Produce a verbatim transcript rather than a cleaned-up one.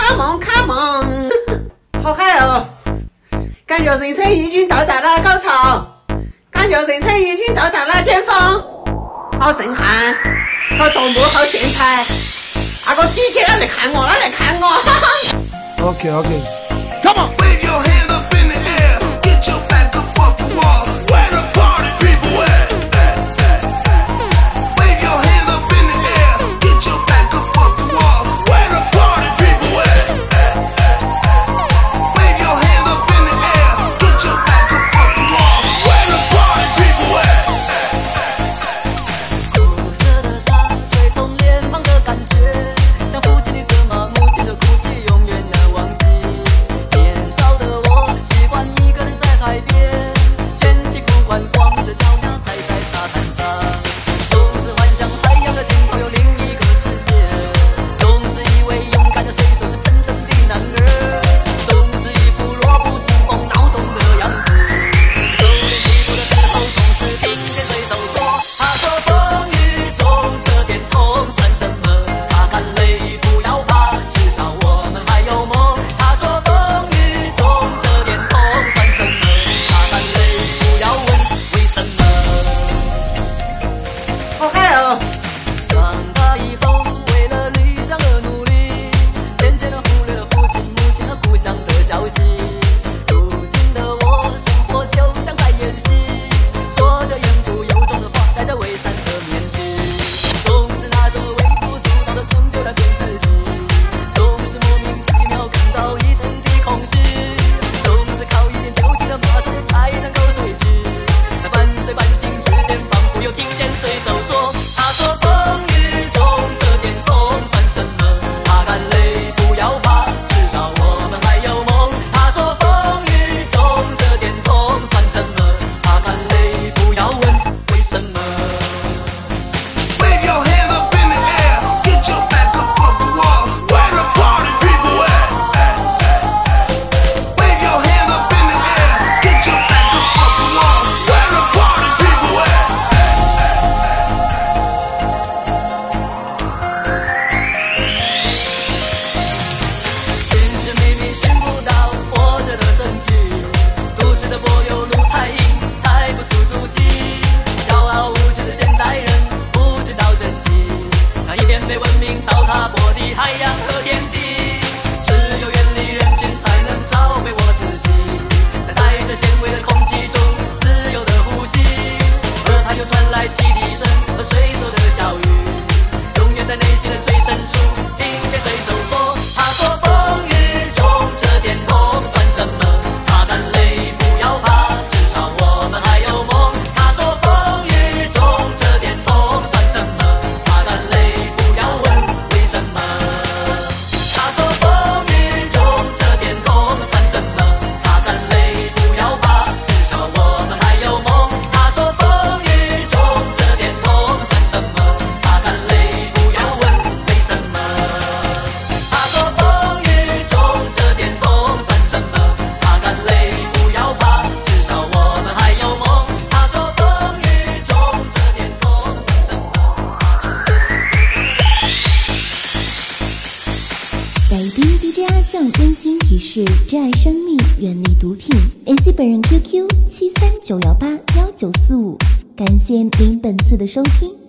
come on come on， 好嗨哦！感觉人生已经到达了高潮，感觉人生已经到达了巅峰，好震撼，好夺目，好炫彩。那个姐姐他来看我，他来看我。 OK OK，Come on。Wave your hand up in the air, get your back up off the wall. Where the party people at? Wave your hand up in the air, get your back up off the wall. Where the party people at? Wave your hand up in the air, get your back up off the wall. Where the party people at? 哭着的沙吹痛脸庞的感觉，像父亲的责骂，母亲的哭泣，永远难忘记。年少的我习惯一个人在海边，卷起裤管，光着脚丫踩在沙滩上，总是幻想海洋的尽头有另一个世界，总是以为勇敢的水手是真正的男儿，总是一副弱不禁风孬种的样子。手里起步的时候，总是听见水手说，他说风雨中这点痛算什么，擦干泪不要怕，至少我们还有梦。他说风雨中这点痛算什么，擦干泪不要问为什么。 好嗨哦！ 长大以后为了理想而努力，渐渐地忽略了父亲母亲和故乡的消息。如今的我生活就像在演戏，说着言不由衷的话，戴着伪善的面具，总是拿着微不足道的成就来骗自己，总是莫名其妙感到一阵的空虚，总是靠一点酒精的麻醉才能够睡去，在半睡半醒之间，仿佛又听见水手说，他说风雨中这点痛算什么，擦干泪不要怕，至少我们还有梦。他说风雨中这点痛算什么，擦干泪不要问为什么。 Wave your hand up in the air, get your back up off the wall. Where the party people at? Wave your hand up in the air, get your back up off the wall. Where the party people at? 寻寻觅觅寻不到活着的证据，都市的柏油路太硬，踩不出足迹，骄傲无知的现代人不知道珍惜那一片被文明糟蹋过的海洋和天地，只有远离人群才能找回我自己，在带着纤维的空气中自由的呼吸，耳畔又传来汽笛声和水手的笑语，永远在内心的最深处听见水手说，他说风雨中这点痛算什么，擦干泪不要怕，至少我们还有梦。他说风雨中这点痛算什么，擦干泪不要问为什么。他说风雨中这点痛算什么，擦干泪不要怕，至少我们还有梦。他说风雨中这点痛算什么，擦干泪不要问为什么。他说风雨中这点痛算什么，擦干泪不要怕，至少我们还有梦。他说风雨中这点痛算什么。 在听 D J 阿酱温馨提示：珍爱生命，远离毒品。联系本人 Q Q 七三九幺八幺九四五。感谢您本次的收听。